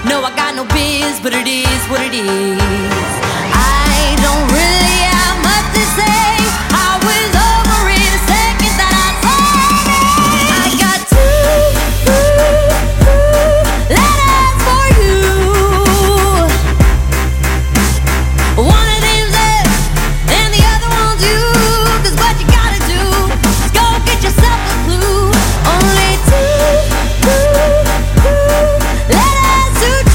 No, I got no biz, but it is what it is.